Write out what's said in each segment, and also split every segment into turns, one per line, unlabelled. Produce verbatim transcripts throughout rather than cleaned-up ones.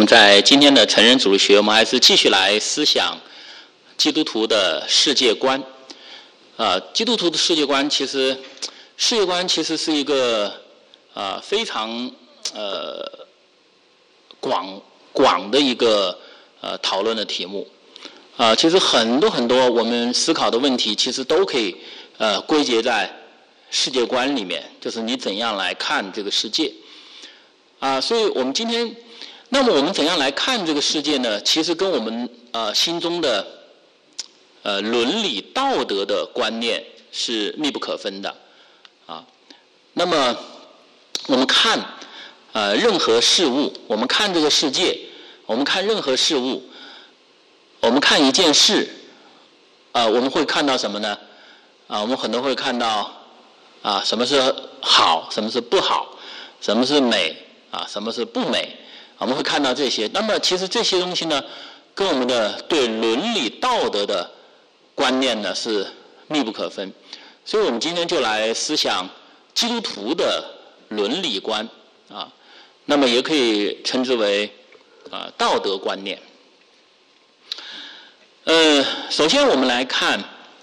们在今天的成人主义学，我们还是继续来思想基督徒的世界观。啊、呃，基督徒的世界观其实，世界观其实是一个啊、呃、非常呃广广的一个呃讨论的题目。啊、呃，其实很多很多我们思考的问题，其实都可以呃归结在世界观里面，就是你怎样来看这个世界。啊、呃，所以我们今天。那么我们怎样来看这个世界呢？其实跟我们呃心中的呃伦理道德的观念是密不可分的啊。那么我们看呃任何事物，我们看这个世界，我们看任何事物，我们看一件事，啊、呃，我们会看到什么呢？啊，我们可能会看到啊什么是好，什么是不好，什么是美啊，什么是不美。我们会看到这些，那么其实这些东西呢，跟我们的对伦理道德的观念呢是密不可分。所以我们今天就来思想基督徒的伦理观啊，那么也可以称之为啊道德观念。呃，首先我们来看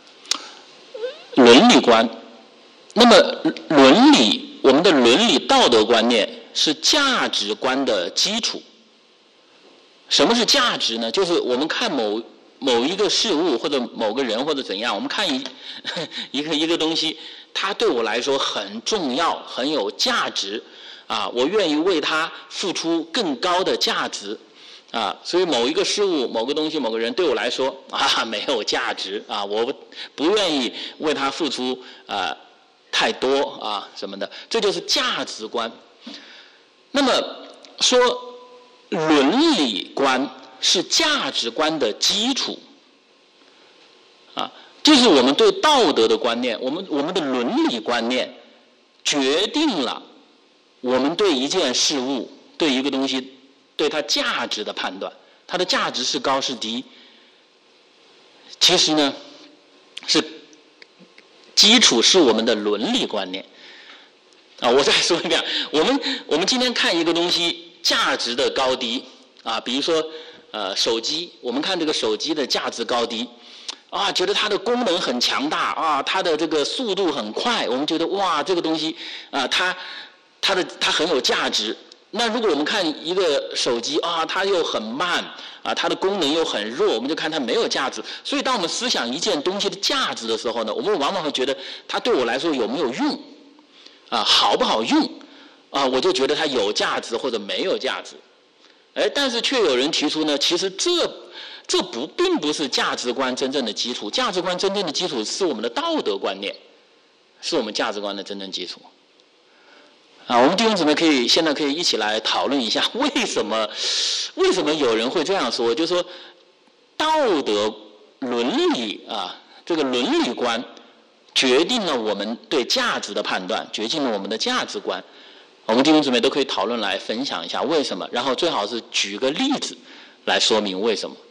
伦理观。那么伦理，我们的伦理道德观念是价值观的基础。什么是价值呢？就是我们看某某一个事物或者某个人或者怎样，我们看一一个一个东西，它对我来说很重要，很有价值啊，我愿意为它付出更高的价值啊。所以某一个事物、某个东西、某个人对我来说啊没有价值啊，我不不愿意为它付出啊太多啊什么的，这就是价值观。那么说伦理观是价值观的基础啊，就是我们对道德的观念，我们我们的伦理观念决定了我们对一件事物、对一个东西、对它价值的判断，它的价值是高是低，其实呢是基础是我们的伦理观念啊。我再说一遍，我们我们今天看一个东西价值的高低啊，比如说呃手机，我们看这个手机的价值高低啊，觉得它的功能很强大啊，它的这个速度很快，我们觉得哇这个东西啊，它它的它很有价值。那如果我们看一个手机啊，它又很慢啊，它的功能又很弱，我们就看它没有价值。所以当我们思想一件东西的价值的时候呢，我们往往会觉得它对我来说有没有用啊，好不好用啊，我就觉得它有价值或者没有价值。哎，但是却有人提出呢，其实这这不并不是价值观真正的基础，价值观真正的基础是我们的道德观念，是我们价值观的真正基础。啊，我们弟兄姊妹可以现在可以一起来讨论一下，为什么为什么有人会这样说？就是说，道德伦理啊，这个伦理观决定了我们对价值的判断，决定了我们的价值观。我们弟兄姊妹都可以讨论来分享一下为什么，然后最好是举个例子来说明为什么。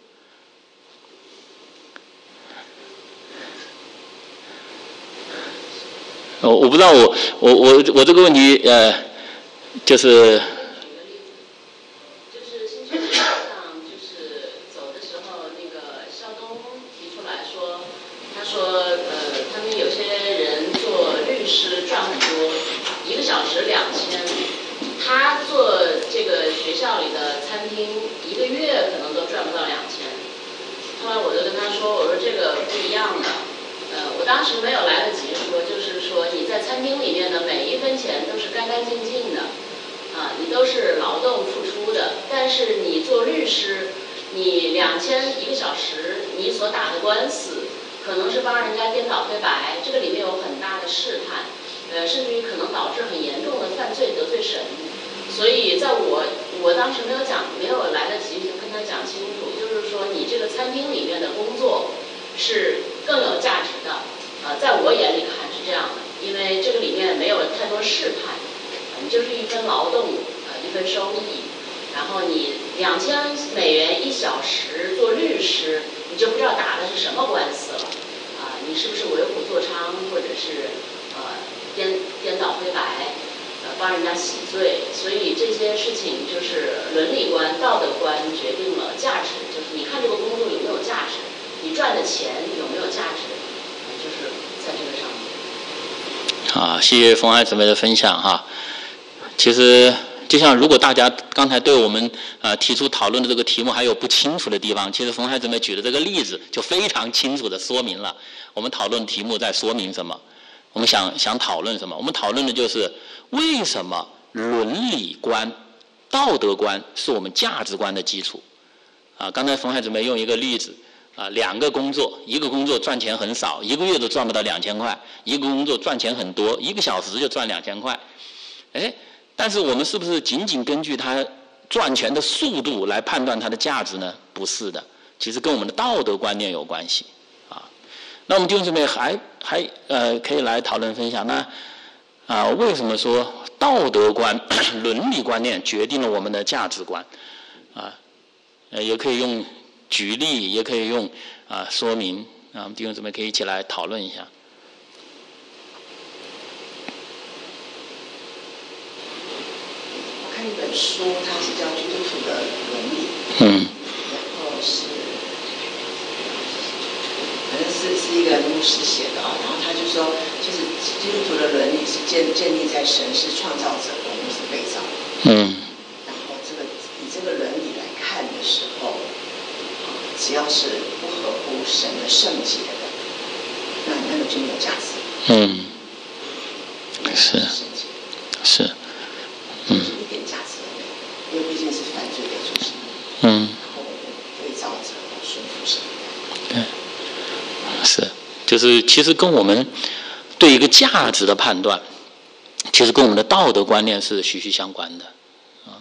我我不知道我我我我这个问题呃，就是。
当时没有来得及说，就是说你在餐厅里面的每一分钱都是干干净净的，啊，你都是劳动付出的。但是你做律师，你两千一个小时，你所打的官司，可能是帮人家颠倒黑白，这个里面有很大的试探，呃，甚至于可能导致很严重的犯罪得罪神。所以在我我当时没有讲，没有来得及就跟他讲清楚，就是说你这个餐厅里面的工作是更有价值的。呃，在我眼里看是这样的，因为这个里面没有太多试探，呃、你就是一分劳动，呃，一分收益，然后你两千美元一小时做律师，你就不知道打的是什么官司了，啊、呃，你是不是为虎作伥，或者是呃颠颠倒黑白，呃， 帮人家洗罪，所以这些事情就是伦理观、道德观决定了价值，就是你看这个工作有没有价值，你赚的钱有没有价值，就是在这个上面。
好，谢谢冯爱姊妹的分享哈。其实就像如果大家刚才对我们呃提出讨论的这个题目还有不清楚的地方，其实冯爱姊妹举的这个例子就非常清楚的说明了我们讨论题目在说明什么，我们想想讨论什么。我们讨论的就是为什么伦理观、道德观是我们价值观的基础啊。刚才冯爱姊妹用一个例子啊，两个工作，一个工作赚钱很少，一个月都赚不到两千块；一个工作赚钱很多，一个小时就赚两千块。哎，但是我们是不是仅仅根据他赚钱的速度来判断它的价值呢？不是的，其实跟我们的道德观念有关系啊。那我们弟兄姊妹还还呃可以来讨论分享，那啊为什么说道德观、伦理观念决定了我们的价值观啊？呃，也可以用举例，也可以用啊说明啊，我们弟兄姊妹可以一起来讨论一下。
看一本书，它是叫《基督徒的伦理》，
嗯，
然后是，反正是是一个牧师写的啊。然后他就说，其实基督徒的伦理是建建立在神是创造者，我们是被造。
嗯。
然后这个以这个伦理来看的时候，只要是不合乎神的圣洁的，那那个就没有价值。
嗯。是。是。嗯。
一点价值都没有，因为毕竟是犯罪的主神。
嗯。
然后我们被造者要顺服神。
对。是，就是其实跟我们对一个价值的判断，其实跟我们的道德观念是息息相关的。啊。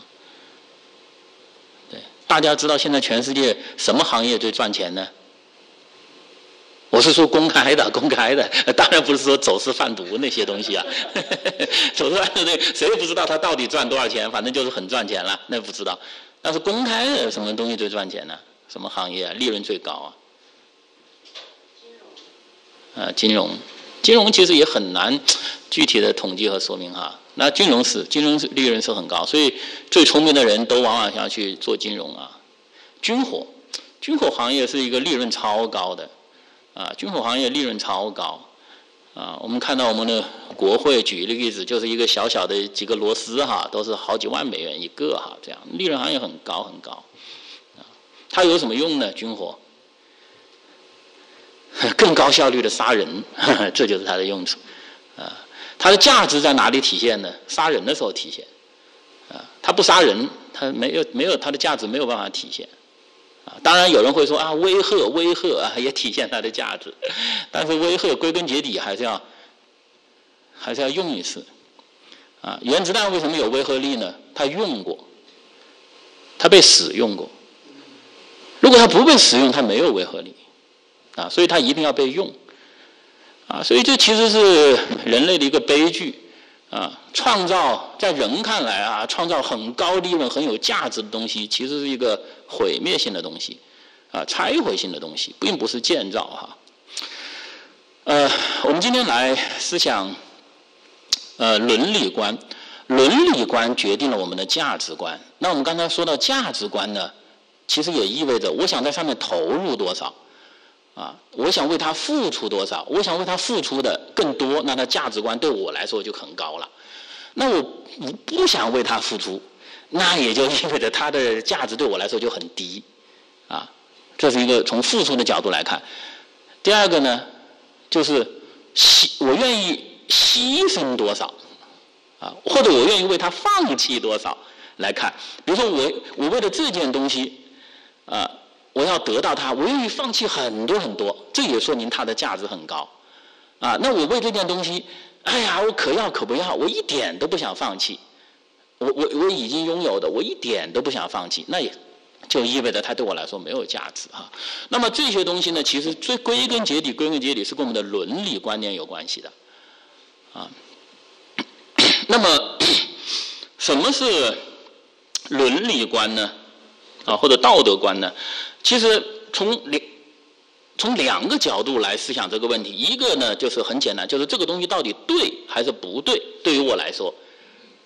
对，大家知道现在全世界什么行业最赚钱呢？我是说公开的，公开的，当然不是说走私贩毒那些东西啊。走私贩毒那谁也不知道他到底赚多少钱，反正就是很赚钱了，那不知道。但是公开的什么东西最赚钱呢？什么行业啊？利润最高啊？金融。啊，金融，金融其实也很难具体的统计和说明哈。那金融是，金融是利润是很高，所以最聪明的人都往往想要去做金融啊。军火，军火行业是一个利润超高的。啊，军火行业利润超高，啊，我们看到我们的国会举一个例子，就是一个小小的几个螺丝哈，都是好几万美元一个哈，这样利润行业很高很高，啊，它有什么用呢？军火，更高效率的杀人，呵呵这就是它的用处，啊，它的价值在哪里体现呢？杀人的时候体现，啊，它不杀人，它没有没有它的价值没有办法体现。当然有人会说啊，威吓威吓啊，也体现它的价值，但是威吓归根结底还是要还是要用一次啊。原子弹为什么有威慑力呢？它用过，它被使用过。如果它不被使用，它没有威慑力啊，所以它一定要被用啊。所以这其实是人类的一个悲剧啊。创造在人看来啊，创造很高利润、很有价值的东西，其实是一个毁灭性的东西，啊，拆毁性的东西，并不是建造哈。呃，我们今天来思想，呃，伦理观，伦理观决定了我们的价值观。那我们刚才说到价值观呢，其实也意味着我想在上面投入多少，啊，我想为它付出多少，我想为它付出的更多，那它价值观对我来说就很高了。那我不想为它付出，那也就意味着它的价值对我来说就很低，啊，这是一个从付出的角度来看。第二个呢，就是我愿意牺牲多少，啊，或者我愿意为它放弃多少来看。比如说我我为了这件东西，啊，我要得到它，我愿意放弃很多很多，这也说明它的价值很高，啊，那我为这件东西。哎呀，我可要可不要，我一点都不想放弃。我我我已经拥有的，我一点都不想放弃，那也就意味着它对我来说没有价值哈。那么这些东西呢，其实最归根结底，归根结底是跟我们的伦理观念有关系的啊。那么什么是伦理观呢？啊，或者道德观呢？其实从两从两个角度来思想这个问题，一个呢就是很简单，就是这个东西到底对还是不对？对于我来说，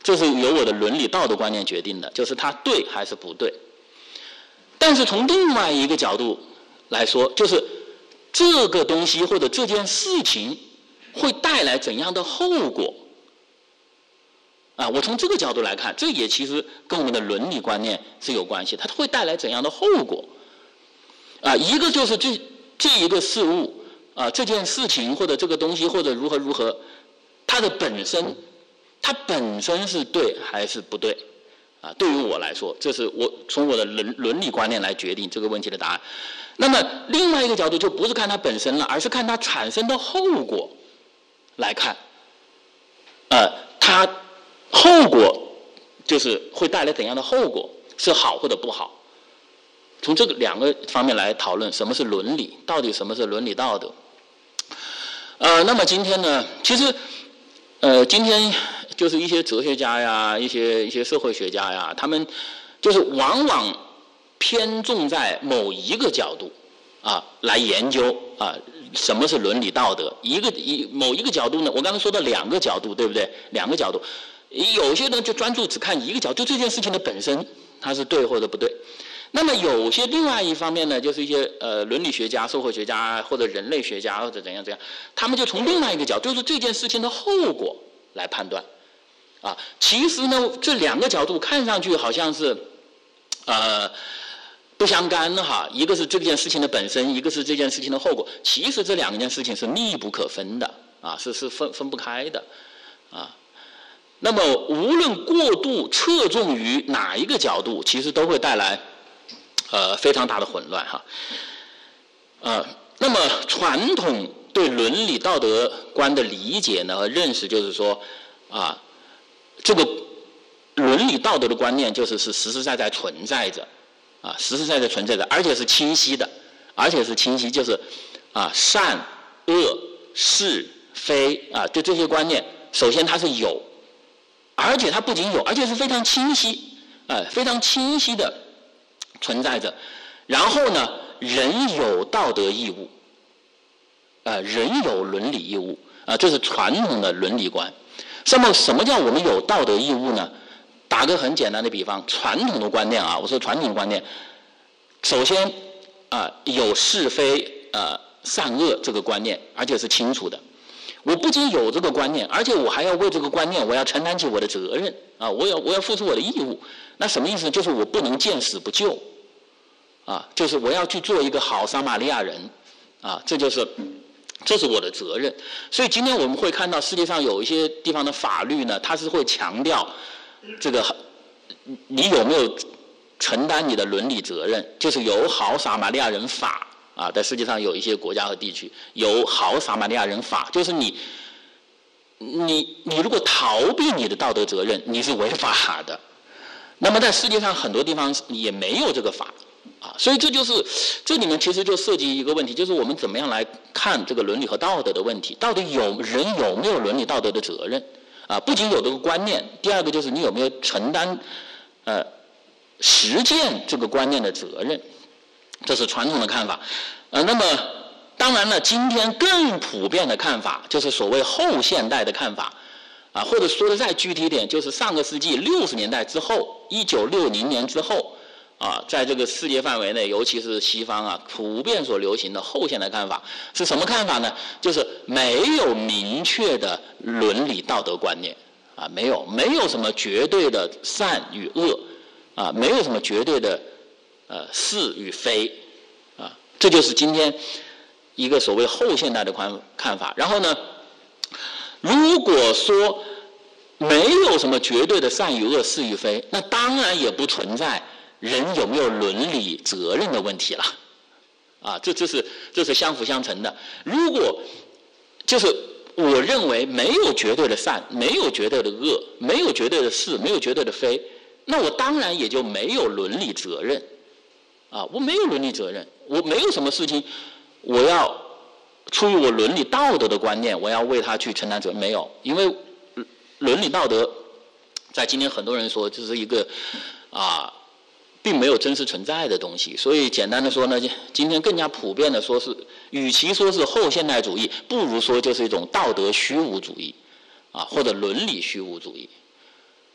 这是由我的伦理道德观念决定的，就是它对还是不对。但是从另外一个角度来说，就是这个东西或者这件事情会带来怎样的后果啊？我从这个角度来看，这也其实跟我们的伦理观念是有关系，它会带来怎样的后果啊？一个就是这这一个事物啊，这件事情或者这个东西或者如何如何，它的本身，它本身是对还是不对啊？对于我来说，这是我从我的伦伦理观念来决定这个问题的答案。那么另外一个角度就不是看它本身了，而是看它产生的后果来看，呃，它后果就是会带来怎样的后果，是好或者不好。从这个两个方面来讨论什么是伦理，到底什么是伦理道德。呃，那么今天呢，其实，呃，今天就是一些哲学家呀，一些一些社会学家呀，他们就是往往偏重在某一个角度啊来研究啊什么是伦理道德。一个一某一个角度呢，我刚才说的两个角度，对不对？两个角度，有些人就专注只看一个角度，就这件事情的本身它是对或者不对。那么有些另外一方面呢，就是一些呃伦理学家、社会学家或者人类学家或者怎样怎样，他们就从另外一个角度，就是这件事情的后果来判断。啊，其实呢，这两个角度看上去好像是呃不相干的哈，一个是这件事情的本身，一个是这件事情的后果。其实这两件事情是密不可分的啊，是是分分不开的啊。那么无论过度侧重于哪一个角度，其实都会带来呃非常大的混乱哈。呃，那么传统对伦理道德观的理解呢和认识，就是说啊，这个伦理道德的观念就是是实实在在存在着啊，实实在在存在着，而且是清晰的，而且是清晰，就是啊善恶是非啊，就这些观念，首先它是有，而且它不仅有，而且是非常清晰，啊，非常清晰的存在着。然后呢，人有道德义务，啊，人有伦理义务啊，这是传统的伦理观。那么什么叫我们有道德义务呢？打个很简单的比方，传统的观念啊，我说传统观念，首先啊有是非呃善恶这个观念，而且是清楚的。我不仅有这个观念，而且我还要为这个观念，我要承担起我的责任啊，我要我要付出我的义务。那什么意思？就是我不能见死不救啊，就是我要去做一个好撒玛利亚人啊，这就是这是我的责任。所以今天我们会看到世界上有一些地方的法律呢，它是会强调这个你有没有承担你的伦理责任，就是有好撒玛利亚人法啊，在世界上有一些国家和地区有好撒玛利亚人法，就是你你你如果逃避你的道德责任，你是违法的。那么在世界上很多地方也没有这个法啊，所以这就是这里面其实就涉及一个问题，就是我们怎么样来看这个伦理和道德的问题，到底有人有没有伦理道德的责任啊？不仅有这个观念，第二个就是你有没有承担呃实践这个观念的责任，这是传统的看法。呃，那么当然了，今天更普遍的看法就是所谓后现代的看法啊，或者说的再具体一点，就是上个世纪六十年代之后，一九六零年之后啊，在这个世界范围内，尤其是西方啊，普遍所流行的后现代看法是什么看法呢？就是没有明确的伦理道德观念啊，没有没有什么绝对的善与恶啊，没有什么绝对的呃是与非啊，这就是今天一个所谓后现代的看看法。然后呢，如果说没有什么绝对的善与恶、是与非，那当然也不存在人有没有伦理责任的问题了，啊，这这是这是相辅相成的。如果就是我认为没有绝对的善，没有绝对的恶，没有绝对的是，没有绝对的非，那我当然也就没有伦理责任，啊，我没有伦理责任，我没有什么事情我要出于我伦理道德的观念，我要为他去承担责任，没有，因为伦理道德在今天很多人说就是一个啊。并没有真实存在的东西，所以简单的说呢，今天更加普遍的说是，与其说是后现代主义，不如说就是一种道德虚无主义，啊，或者伦理虚无主义，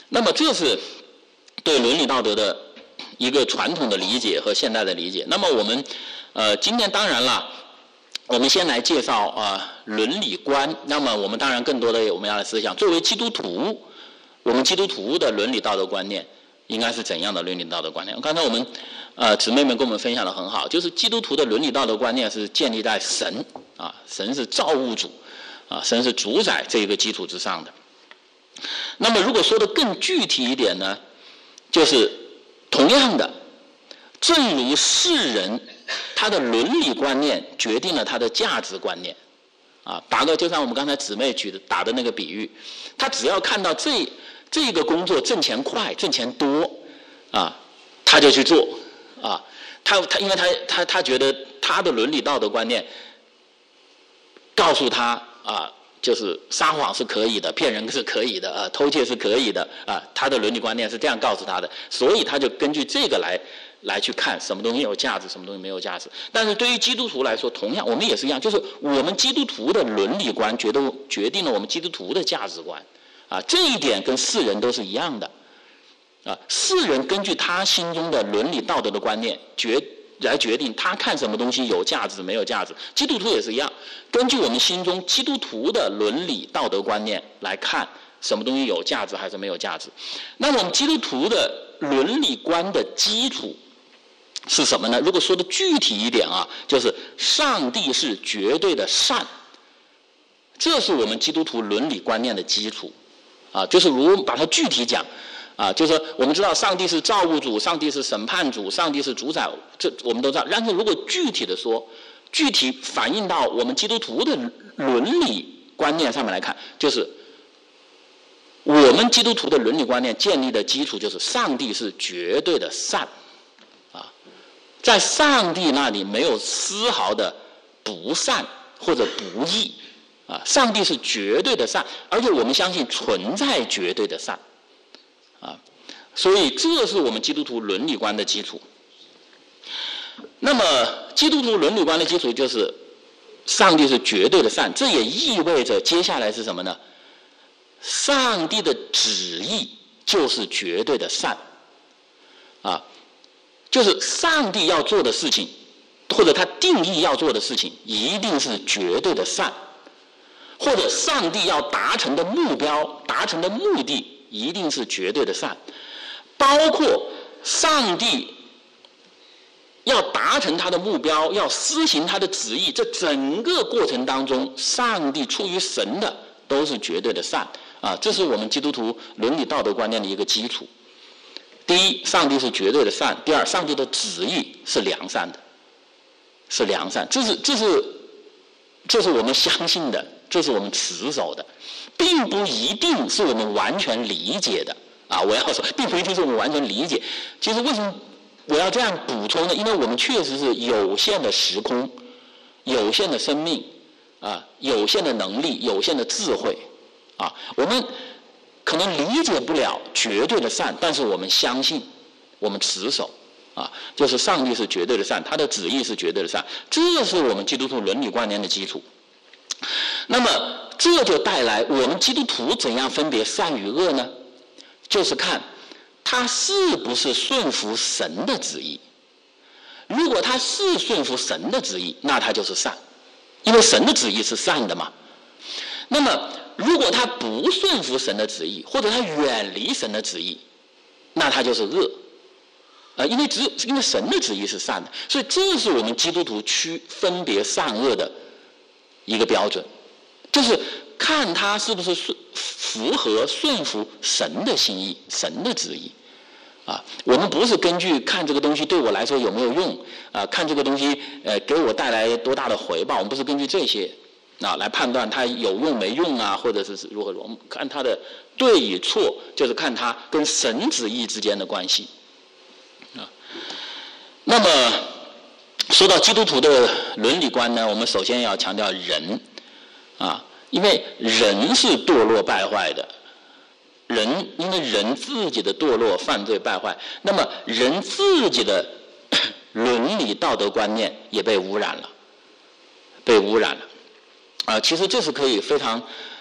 那么这是对伦理道德的一个传统的理解和现代的理解。那么我们呃今天当然了，我们先来介绍啊、呃、伦理观。那么我们当然更多的我们要来思想，作为基督徒，我们基督徒的伦理道德观念应该是怎样的伦理道德观念？刚才我们呃姊妹们跟我们分享的很好，就是基督徒的伦理道德观念是建立在神啊，神是造物主啊，神是主宰这一个基础之上的。那么如果说的更具体一点呢，就是同样的，正如世人他的伦理观念决定了他的价值观念啊，打个就像我们刚才姊妹举的打的那个比喻，他只要看到这这个工作挣钱快挣钱多啊，他就去做啊，他他因为他他他觉得他的伦理道德观念告诉他啊，就是撒谎是可以的，骗人是可以的，呃，偷窃是可以的啊，他的伦理观念是这样告诉他的，所以他就根据这个来来去看什么东西有价值，什么东西没有价值。但是对于基督徒来说，同样我们也是一样，就是我们基督徒的伦理观决定决定了我们基督徒的价值观啊，这一点跟世人都是一样的啊。世人根据他心中的伦理道德的观念决来决定他看什么东西有价值没有价值，基督徒也是一样，根据我们心中基督徒的伦理道德观念来看什么东西有价值还是没有价值。那么我们基督徒的伦理观的基础是什么呢？如果说的具体一点啊，就是上帝是绝对的善，这是我们基督徒伦理观念的基础啊。就是如果把它具体讲啊，就是说我们知道上帝是造物主，上帝是审判主，上帝是主宰，这我们都知道。但是如果具体的说，具体反映到我们基督徒的伦理观念上面来看，就是我们基督徒的伦理观念建立的基础就是上帝是绝对的善啊，在上帝那里没有丝毫的不善或者不义啊，上帝是绝对的善，而且我们相信存在绝对的善啊，所以这是我们基督徒伦理观的基础。那么基督徒伦理观的基础就是上帝是绝对的善，这也意味着接下来是什么呢？上帝的旨意就是绝对的善啊，就是上帝要做的事情或者他定义要做的事情一定是绝对的善，或者上帝要达成的目标达成的目的一定是绝对的善，包括上帝要达成他的目标要施行他的旨意，这整个过程当中上帝出于神的都是绝对的善啊，这是我们基督徒伦理道德观念的一个基础。第一，上帝是绝对的善；第二，上帝的旨意是良善的，是良善，这是这是这是我们相信的，这是我们持守的，并不一定是我们完全理解的啊！我要说，并不一定是我们完全理解。其实为什么我要这样补充呢？因为我们确实是有限的时空、有限的生命啊、有限的能力、有限的智慧啊，我们可能理解不了绝对的善，但是我们相信，我们持守啊，就是上帝是绝对的善，他的旨意是绝对的善，这是我们基督徒伦理观念的基础。那么这就带来我们基督徒怎样分别善与恶呢？就是看他是不是顺服神的旨意。如果他是顺服神的旨意，那他就是善，因为神的旨意是善的嘛。那么如果他不顺服神的旨意，或者他远离神的旨意，那他就是恶。呃，因为只因为神的旨意是善的，所以这是我们基督徒区分别善恶的一个标准，就是看他是不是顺符合顺服神的心意、神的旨意。啊，我们不是根据看这个东西对我来说有没有用啊，看这个东西呃给我带来多大的回报，我们不是根据这些啊来判断它有用没用啊，或者是如何如何，我们看它的对与错，就是看它跟神旨意之间的关系啊。那么说到基督徒的伦理观呢，我们首先要强调人啊，因为人是堕落败坏的。人因为人自己的堕落、犯罪、败坏，那么人自己的伦理道德观念也被污染了，被污染了。啊、呃，其实这是可以非常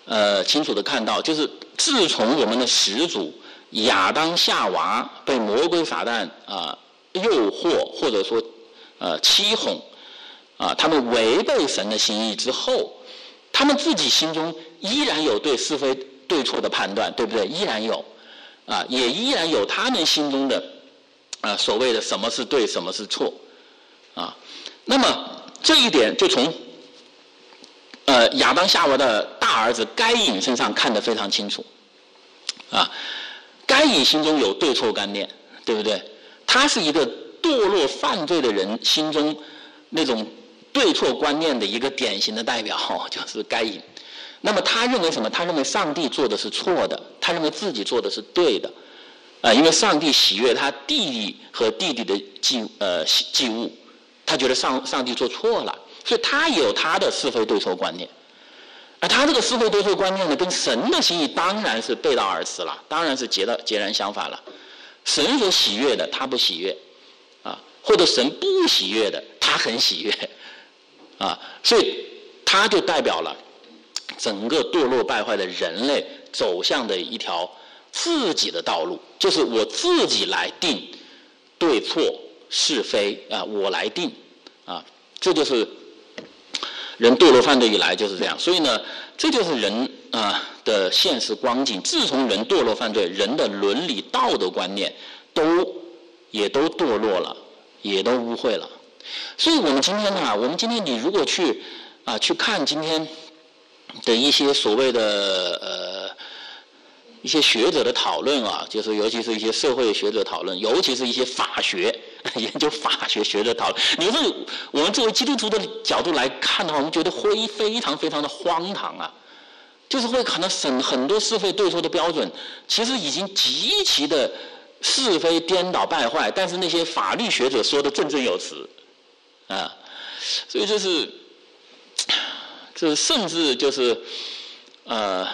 呃清楚的看到，就是自从我们的始祖亚当夏娃被魔鬼撒旦啊、呃、诱惑或者说呃欺哄啊、呃，他们违背神的心意之后，他们自己心中依然有对是非对错的判断，对不对？依然有啊，也依然有他们心中的啊、呃、所谓的什么是对，什么是错啊。那么这一点就从呃亚当夏娃的大儿子该隐身上看得非常清楚啊。该隐心中有对错观念，对不对？他是一个堕落犯罪的人心中那种对错观念的一个典型的代表，就是该隐。那么他认为什么？他认为上帝做的是错的，他认为自己做的是对的啊，因为上帝喜悦他弟弟和弟弟的祭呃祭物，他觉得上上帝做错了，所以他也有他的是非对错观念。而他这个是非对错观念呢，跟神的心意当然是背道而驰了，当然是截到截然相反了。神所喜悦的他不喜悦啊，或者神不喜悦的他很喜悦啊，所以他就代表了整个堕落败坏的人类走向的一条自己的道路，就是我自己来定对错是非啊，我来定啊，这就是人堕落犯罪以来就是这样。所以呢，这就是人啊的现实光景。自从人堕落犯罪，人的伦理道德观念都也都堕落了，也都污秽了。所以我们今天啊，我们今天你如果去啊去看今天的一些所谓的呃一些学者的讨论啊，就是尤其是一些社会学者讨论，尤其是一些法学研究法学学者讨论，你说我们作为基督徒的角度来看的话，我们觉得会非常非常的荒唐啊，就是会可能审很多是非对错的标准，其实已经极其的是非颠倒败坏，但是那些法律学者说的振振有词啊，所以就是这甚至就是呃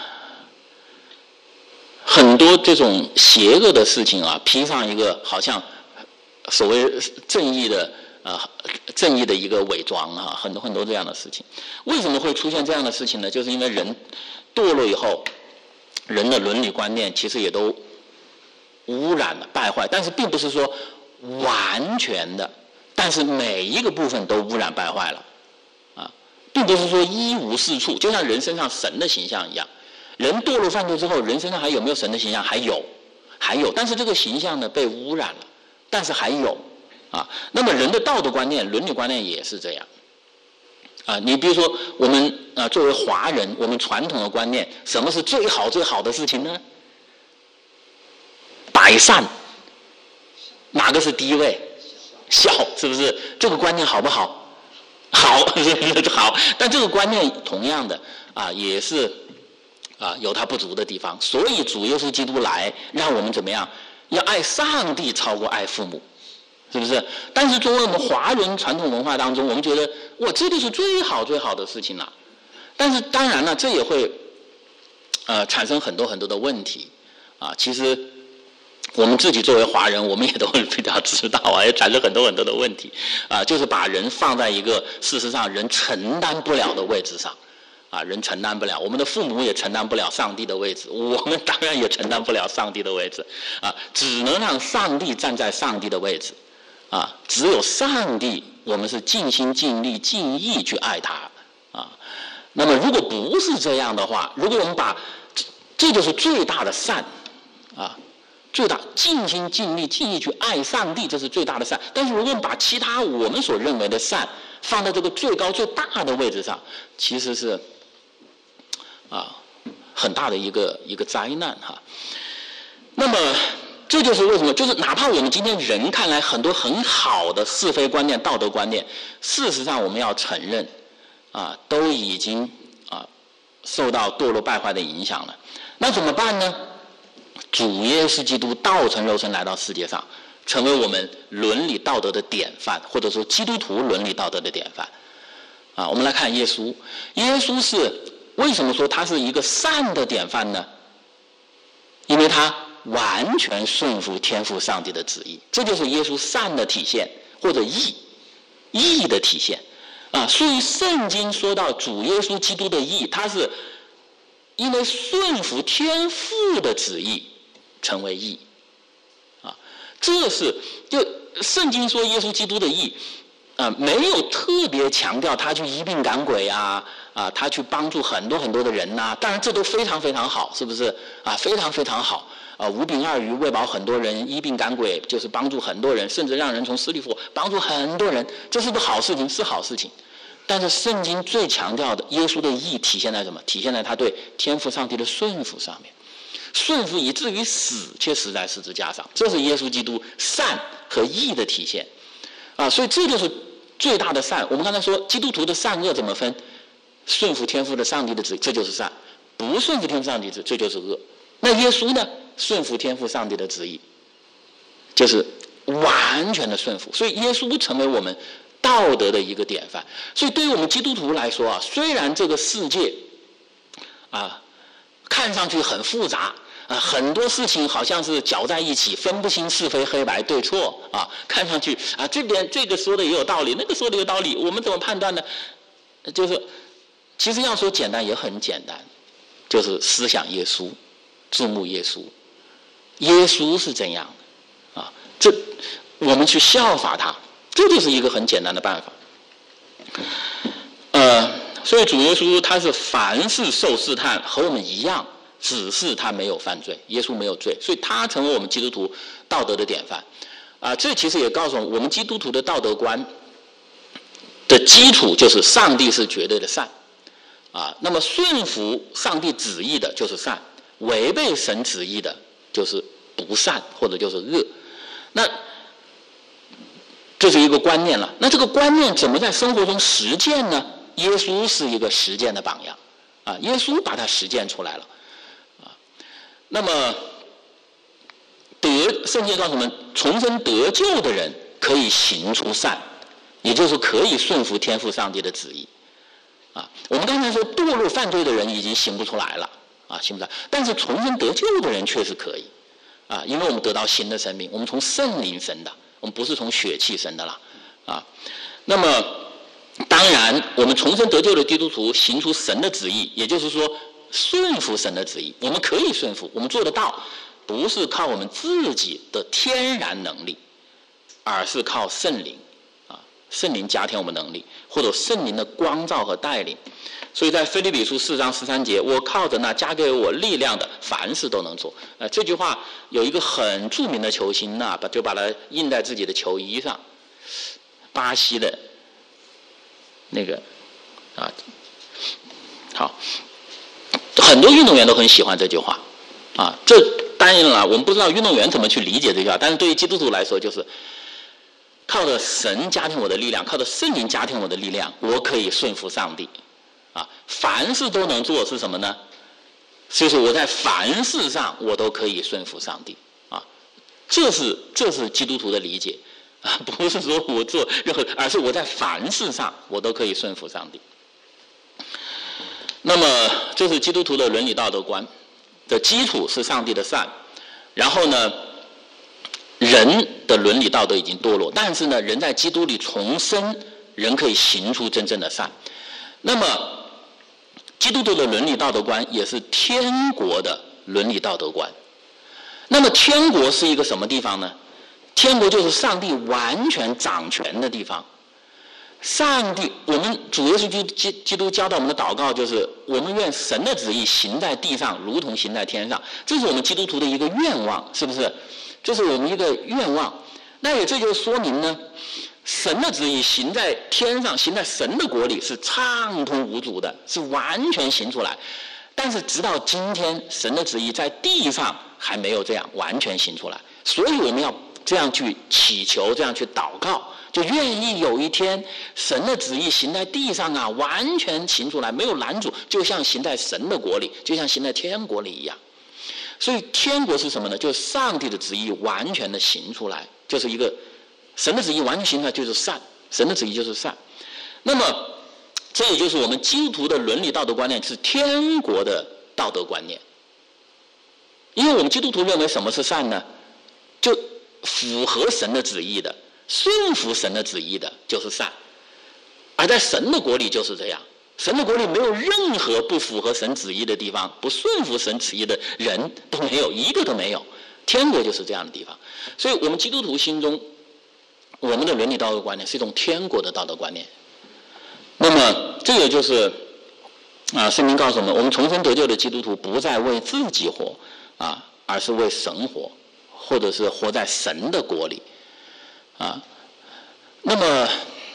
很多这种邪恶的事情啊，披上一个好像所谓正义的呃正义的一个伪装啊，很多很多这样的事情。为什么会出现这样的事情呢？就是因为人堕落以后，人的伦理观念其实也都污染了、败坏，但是并不是说完全的，但是每一个部分都污染败坏了啊，并不是说一无是处，就像人身上神的形象一样。人堕落犯罪之后，人身上还有没有神的形象？还有，还有，但是这个形象呢被污染了，但是还有啊。那么人的道德观念、伦理观念也是这样啊。你比如说，我们啊作为华人，我们传统的观念，什么是最好最好的事情呢？百善，哪个是第一位？孝，是不是？这个观念好不好？好，是不是好？但这个观念同样的啊，也是。啊，有它不足的地方，所以主耶稣基督来，让我们怎么样？要爱上帝超过爱父母，是不是？但是作为我们华人传统文化当中，我们觉得哇，这就是最好最好的事情了。但是当然了，这也会呃产生很多很多的问题啊。其实我们自己作为华人，我们也都比较知道啊，也产生很多很多的问题啊，就是把人放在一个事实上人承担不了的位置上。啊，人承担不了，我们的父母也承担不了上帝的位置，我们当然也承担不了上帝的位置，啊，只能让上帝站在上帝的位置，啊，只有上帝，我们是尽心尽力尽意去爱他，啊，那么如果不是这样的话，如果我们把这这就是最大的善，啊，最大尽心尽力尽意去爱上帝，这是最大的善。但是如果我们把其他我们所认为的善放在这个最高最大的位置上，其实是。啊，很大的一个一个灾难哈。那么，这就是为什么，就是哪怕我们今天人看来很多很好的是非观念、道德观念，事实上我们要承认，啊，都已经啊受到堕落败坏的影响了。那怎么办呢？主耶稣基督道成肉身来到世界上，成为我们伦理道德的典范，或者说基督徒伦理道德的典范。啊，我们来看耶稣，耶稣是。为什么说他是一个善的典范呢？因为他完全顺服天父上帝的旨意，这就是耶稣善的体现，或者义义的体现啊。所以圣经说到主耶稣基督的义，他是因为顺服天父的旨意成为义。啊，这是就圣经说耶稣基督的义，啊，没有特别强调他去医病赶鬼啊，啊，他去帮助很多很多的人呐、啊，当然这都非常非常好，是不是啊？非常非常好。啊，五饼二鱼喂饱很多人，医病赶鬼就是帮助很多人，甚至让人从死里复活，帮助很多人，这是不是好事情？是好事情。但是圣经最强调的耶稣的义体现在什么？体现在他对天父上帝的顺服上面，顺服以至于死，却死在十字架上，这是耶稣基督善和义的体现。啊，所以这就是最大的善。我们刚才说基督徒的善恶怎么分？顺服天父的上帝的旨意，这就是善；不顺服天父上帝的旨意，这就是恶。那耶稣呢？顺服天父上帝的旨意，就是完全的顺服。所以耶稣成为我们道德的一个典范。所以对于我们基督徒来说啊，虽然这个世界啊看上去很复杂啊，很多事情好像是搅在一起，分不清是非黑白对错啊，看上去啊这边这个说的也有道理，那个说的有道理，我们怎么判断呢？就是其实要说简单也很简单，就是思想耶稣，注目耶稣。耶稣是怎样的啊？这我们去效法他，这就是一个很简单的办法。呃，所以主耶稣他是凡事受试探，和我们一样，只是他没有犯罪，耶稣没有罪，所以他成为我们基督徒道德的典范。啊，这其实也告诉我们，我们基督徒的道德观的基础就是上帝是绝对的善，啊，那么顺服上帝旨意的就是善，违背神旨意的就是不善或者就是恶。那这是一个观念了。那这个观念怎么在生活中实践呢？耶稣是一个实践的榜样啊，耶稣把它实践出来了啊。那么得圣经告诉我们，重生得救的人可以行出善，也就是可以顺服天父上帝的旨意啊。我们刚才说堕落犯罪的人已经行不出来了啊，行不出来，但是重生得救的人确实可以啊，因为我们得到新的生命，我们从圣灵生的，我们不是从血气生的了啊。那么当然我们重生得救的基督徒行出神的旨意，也就是说顺服神的旨意，我们可以顺服，我们做得到，不是靠我们自己的天然能力，而是靠圣灵啊，圣灵加添我们能力，或者圣灵的光照和带领。所以在腓立比书四章十三节，我靠着那加给我力量的，凡事都能做。呃，这句话有一个很著名的球星呐、啊，就把它印在自己的球衣上，巴西的那个啊，好，很多运动员都很喜欢这句话啊。这当然了，我们不知道运动员怎么去理解这句话，但是对于基督徒来说，就是靠着神加添我的力量，靠着圣灵加添我的力量，我可以顺服上帝。啊，凡事都能做是什么呢？就是我在凡事上我都可以顺服上帝啊，这是这是基督徒的理解啊，不是说我做任何，而是我在凡事上我都可以顺服上帝。那么这是基督徒的伦理道德观的基础是上帝的善，然后呢，人的伦理道德已经堕落，但是呢，人在基督里重生，人可以行出真正的善。那么基督徒的伦理道德观也是天国的伦理道德观。那么天国是一个什么地方呢？天国就是上帝完全掌权的地方。上帝，我们主耶稣基基督教导我们的祷告就是我们愿神的旨意行在地上如同行在天上，这是我们基督徒的一个愿望，是不是？这是我们一个愿望。那也这就说明呢，神的旨意行在天上，行在神的国里是畅通无阻的，是完全行出来。但是直到今天，神的旨意在地上还没有这样完全行出来，所以我们要这样去祈求，这样去祷告，就愿意有一天神的旨意行在地上啊，完全行出来，没有拦阻，就像行在神的国里，就像行在天国里一样。所以天国是什么呢？就是上帝的旨意完全的行出来，就是一个神的旨意完全行出来就是善，神的旨意就是善。那么这也就是我们基督徒的伦理道德观念，是天国的道德观念。因为我们基督徒认为什么是善呢？就符合神的旨意的，顺服神的旨意的就是善。而在神的国里就是这样， 神的国里没有任何不符合神旨意的地方，不顺服神旨意的人都没有，一个都没有。天国就是这样的地方。所以我们基督徒心中，我们的伦理道德观念是一种天国的道德观念。那么这也就是啊，圣经告诉我们，我们重生得救的基督徒不再为自己活啊，而是为神活，或者是活在神的国里啊。那么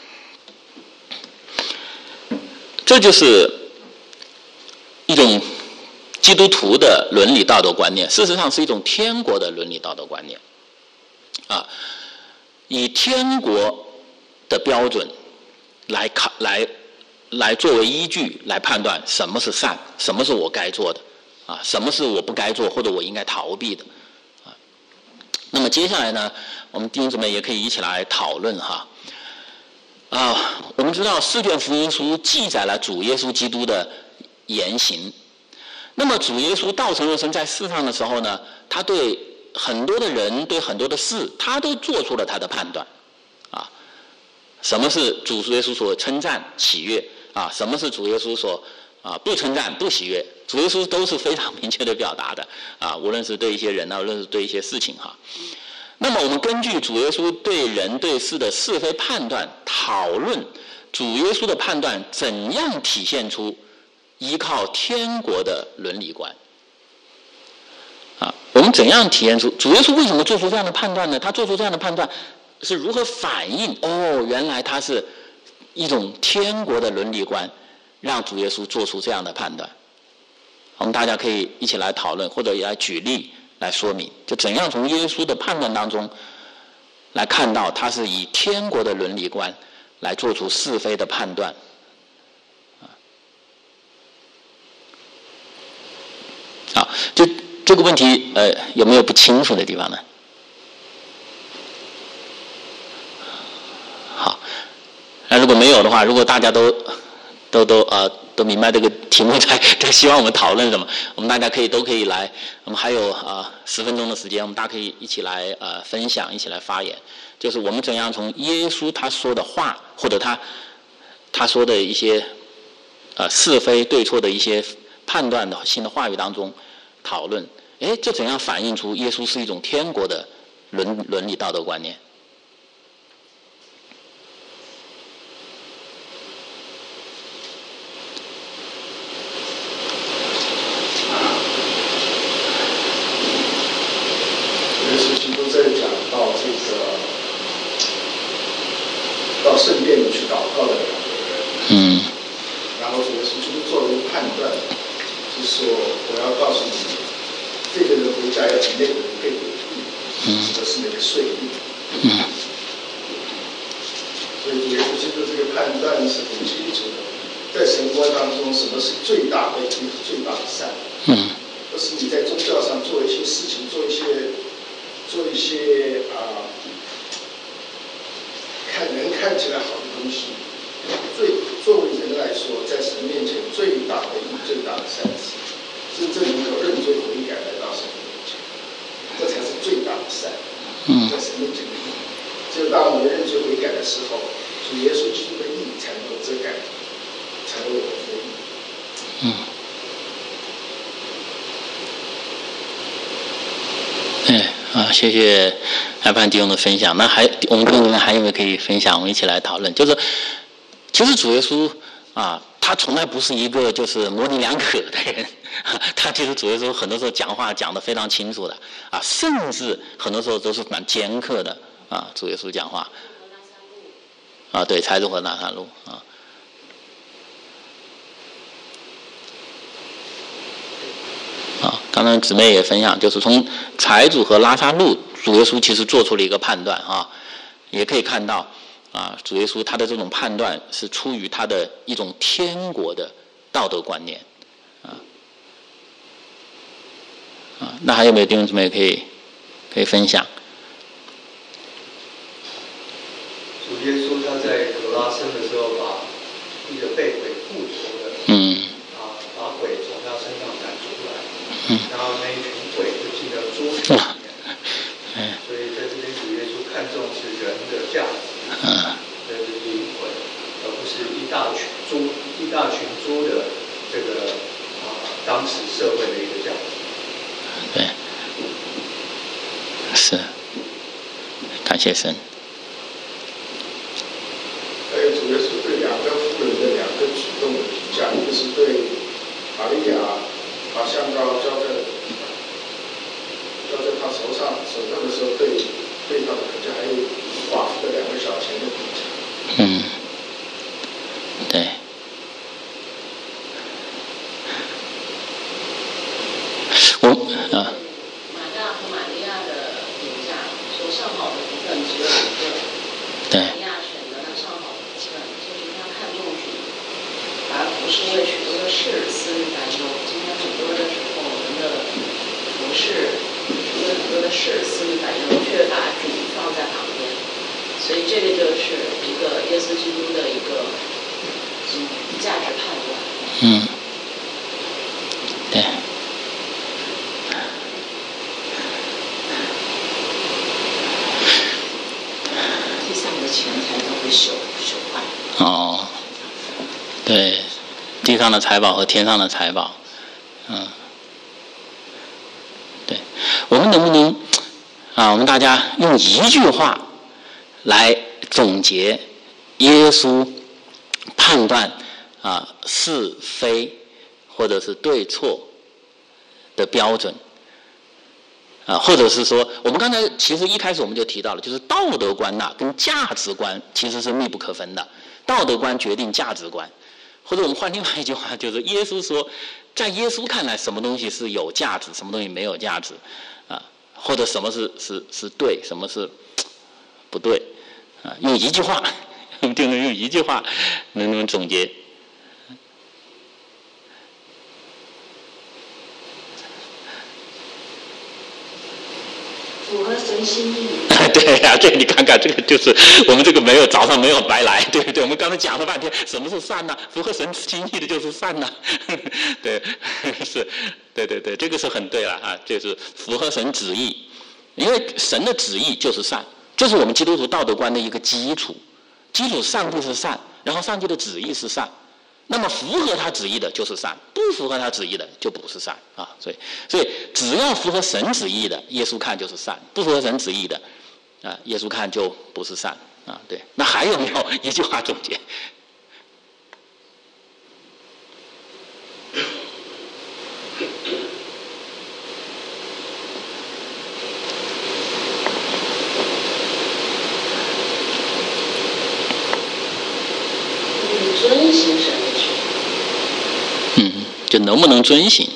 这就是一种基督徒的伦理道德观念，事实上是一种天国的伦理道德观念啊，以天国的标准来考来来作为依据来判断什么是善，什么是我该做的啊，什么是我不该做或者我应该逃避的啊。那么接下来呢，我们弟兄姊妹也可以一起来讨论哈啊。我们知道四卷福音书记载了主耶稣基督的言行。那么主耶稣道成肉身在世上的时候呢，他对很多的人对很多的事他都做出了他的判断啊。什么是主耶稣所称赞喜悦啊？什么是主耶稣所啊不称赞不喜悦？主耶稣都是非常明确的表达的啊，无论是对一些人啊，无论是对一些事情哈。那么我们根据主耶稣对人对事的是非判断，讨论主耶稣的判断怎样体现出依靠天国的伦理观啊？我们怎样体现出主耶稣为什么做出这样的判断呢？他做出这样的判断是如何反映？哦，原来他是一种天国的伦理观，让主耶稣做出这样的判断。我们大家可以一起来讨论，或者也来举例来说明，就怎样从耶稣的判断当中来看到他是以天国的伦理观来做出是非的判断。好，就这个问题，呃，有没有不清楚的地方呢？好，那如果没有的话，如果大家都都都呃都明白这个题目在，在希望我们讨论什么，我们大家可以都可以来，我们还有啊十分钟的时间，我们大家可以一起来呃分享，一起来发言，就是我们怎样从耶稣他说的话，或者他他说的一些呃是非对错的一些判断的新的话语当中讨论，哎，这怎样反映出耶稣是一种天国的伦伦理道德观念？
耶稣基督在讲到这个到圣殿里去祷告的两个人，
嗯，
然后主耶稣基督做了一个判断，就是说我要告诉你，这个人回家要比那个人更有义，指的是那个税吏。
嗯，
所以主耶稣基督这个判断是很清楚的，在神观当中，什么是最大的义，是最大的善。
嗯，
而是你在宗教上做一些事情，做一些做一些啊、呃，看人看起来好的东西，最作为人来说，在神面前最大的义、最大的善事，真正能够认罪悔改来到神面前，这才是最大的善。
嗯，
在神面前的义，只有当我们认罪悔改的时候，主耶稣基督的义才能够遮盖，才能为我们的义。
嗯。哎啊，谢谢海潘弟兄的分享。那还我们弟兄们还有没有可以分享？我们一起来讨论。就是其实主耶稣啊，他从来不是一个就是模棱两可的人，他其实主耶稣很多时候讲话讲得非常清楚的啊，甚至很多时候都是蛮尖刻的啊。主耶稣讲话啊，对，财主和拿撒路啊。啊，刚才姊妹也分享，就是从财主和拉撒路，主耶稣其实做出了一个判断啊，也可以看到啊，主耶稣他的这种判断是出于他的一种天国的道德观念啊啊，那还有没有弟兄姊妹可以可以分享？
主耶稣他在格拉森的时候，把一个被鬼附着的，
嗯，
啊，把鬼从他身上赶出来。
嗯，
然后那一群鬼就进到猪群里面，
嗯，
所以在这边主耶稣看重是人的价值，
嗯，
人的灵魂，而不是一大群猪、一大群猪
谢神。
还有主耶稣对两个妇人的两个举动的评价，一个是对玛利亚把香膏浇在浇在他手上手上的时候，对对他的评价，还有寡妇的两个小钱的评价。
嗯，对。我啊。
马大和玛利亚的评价说上好的部分只有一个，
对。
玛利亚选择了上好的部分，就是他看重许，而不是为许多的事思虑担忧。今天很多的时候，我们的不是为很多的事思虑担忧，却把主放在旁边。所以这个就是一个耶稣基督的一个嗯价值判断。
嗯，对。
地上的钱财都会朽朽坏。
哦，对，地上的财宝和天上的财宝，嗯，对，我们能不能啊？我们大家用一句话来总结耶稣判断啊是非或者是对错的标准啊，或者是说，我们刚才其实一开始我们就提到了，就是道德观呐、啊、跟价值观其实是密不可分的，道德观决定价值观，或者我们换另外一句话，就是耶稣说，在耶稣看来，什么东西是有价值，什么东西没有价值啊，或者什么是是是对，什么是不对。啊，用一句话，我们就能用一句话能能总结。
符合神心意。
对呀、啊，这你看看，这个就是我们这个没有早上没有白来，对不对？我们刚才讲了半天，什么是善呢？符合神心意的就是善呢。对，是，对对对，这个是很对了啊，就是符合神旨意，因为神的旨意就是善。这是我们基督徒道德观的一个基础，基础上帝是善，然后上帝的旨意是善，那么符合他旨意的就是善，不符合他旨意的就不是善啊。所以，所以只要符合神旨意的，耶稣看就是善；不符合神旨意的，啊，耶稣看就不是善啊。对，那还有没有一句话总结？
遵行神的旨意。
嗯，就能不能遵行？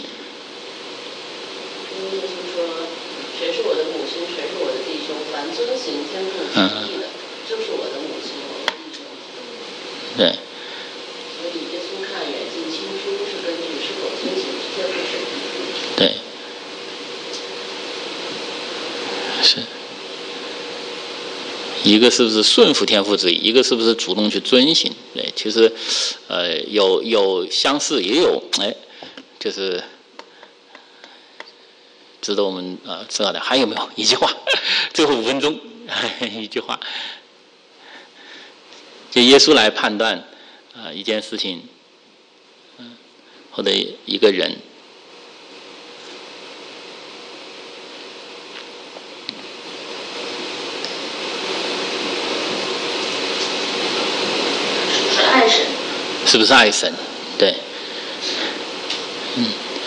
因为耶稣说：“谁是我的母亲，谁是我的弟兄，凡遵行天父旨意的，就是我的母亲，我的弟兄。”
对。
所以耶稣看远近亲疏是根据是否遵行天父旨意。
对。是。一个是不是顺服天父旨意，一个是不是主动去遵行？对，其实，呃，有有相似，也有哎，就是值得我们呃知道的。还有没有一句话？最后五分钟，一句话，就耶稣来判断啊、呃、一件事情，嗯、呃，或者一个人。是不是爱神？对，嗯，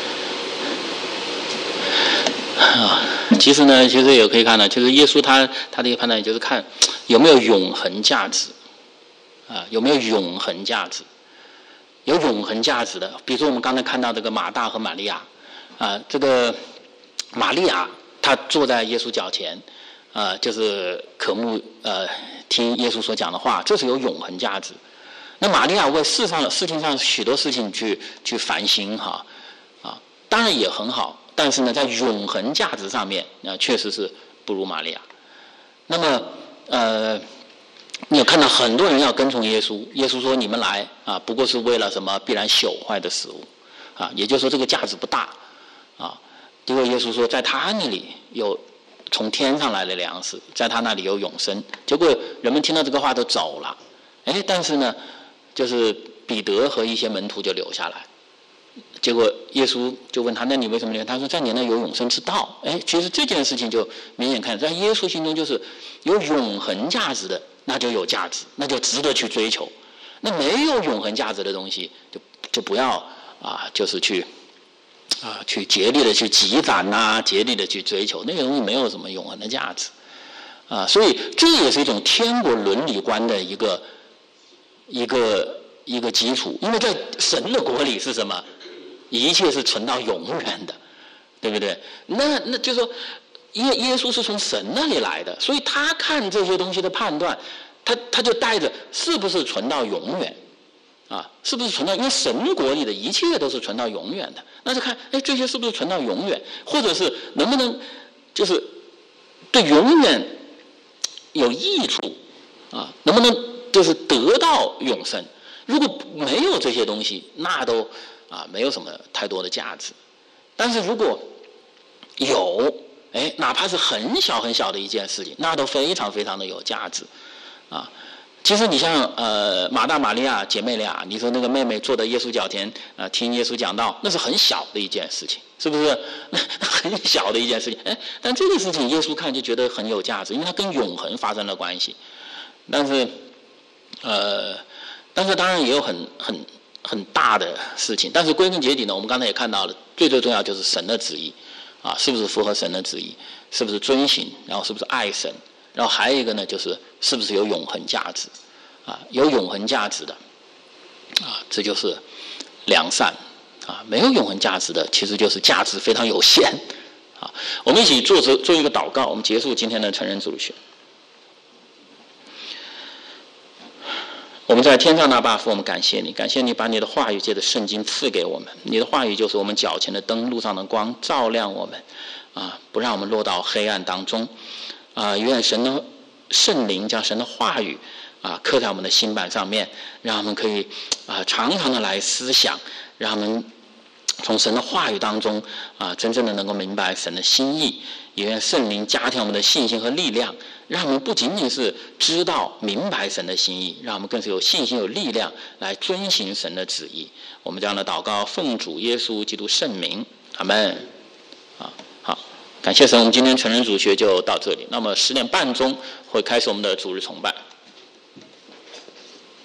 啊，其实呢，其实也可以看到，就是耶稣他他的一个判断，就是看有没有永恒价值，啊，有没有永恒价值？有永恒价值的，比如说我们刚才看到这个马大和玛利亚，啊，这个玛利亚她坐在耶稣脚前，啊，就是渴慕呃听耶稣所讲的话，这是有永恒价值。那玛利亚为世上的事情上许多事情去去烦心哈，啊，当然也很好，但是呢，在永恒价值上面，啊，确实是不如玛利亚。那么，呃，你有看到很多人要跟从耶稣，耶稣说你们来啊，不过是为了什么必然朽坏的食物，啊，也就是说这个价值不大，啊，结果耶稣说在他那里有从天上来的粮食，在他那里有永生。结果人们听到这个话都走了，哎，但是呢。就是彼得和一些门徒就留下来， 结果耶稣就问他：“那你为什么留？”他说：“在你那有永生之道。”哎，其实这件事情就明显看，在耶稣心中就是有永恒价值的，那就有价值，那就值得去追求。那没有永恒价值的东西，就就不要啊，就是去啊去竭力的去积攒呐、啊，竭力的去追求那个东西，没有什么永恒的价值啊。所以这也是一种天国伦理观的一个一个一个基础，因为在神的国里是什么？一切是存到永远的，对不对？那那就是说，耶耶稣是从神那里来的，所以他看这些东西的判断，他他就带着是不是存到永远，啊，是不是存到？因为神国里的一切都是存到永远的，那就看，哎，这些是不是存到永远，或者是能不能就是对永远有益处，啊，能不能就是得到永生？如果没有这些东西，那都。啊，没有什么太多的价值，但是如果有，哎，哪怕是很小很小的一件事情，那都非常非常的有价值，啊，其实你像呃马大马利亚姐妹俩，你说那个妹妹坐在耶稣脚前，呃听耶稣讲道，那是很小的一件事情，是不是？很小的一件事情，哎，但这个事情耶稣看就觉得很有价值，因为它跟永恒发生了关系，但是，呃，但是当然也有很很。很大的事情，但是归根结底呢，我们刚才也看到了，最最重要就是神的旨意，啊，是不是符合神的旨意，是不是遵行，然后是不是爱神，然后还有一个呢，就是是不是有永恒价值，啊，有永恒价值的，啊，这就是良善，啊，没有永恒价值的，其实就是价值非常有限，啊，我们一起做做一个祷告，我们结束今天的成人主日学。我们在天上的阿爸父，我们感谢你，感谢你把你的话语借着圣经赐给我们，你的话语就是我们脚前的灯，路上的光，照亮我们，啊，不让我们落到黑暗当中，啊，愿神的圣灵将神的话语啊刻在我们的心板上面，让我们可以啊常常的来思想，让我们从神的话语当中啊真正的能够明白神的心意，也愿圣灵加添我们的信心和力量，让我们不仅仅是知道明白神的心意，让我们更是有信心有力量来遵行神的旨意。我们这样的祷告奉主耶稣基督圣名，阿们。啊，好，感谢神，我们今天成人主学就到这里。那么十点半钟会开始我们的主日崇拜。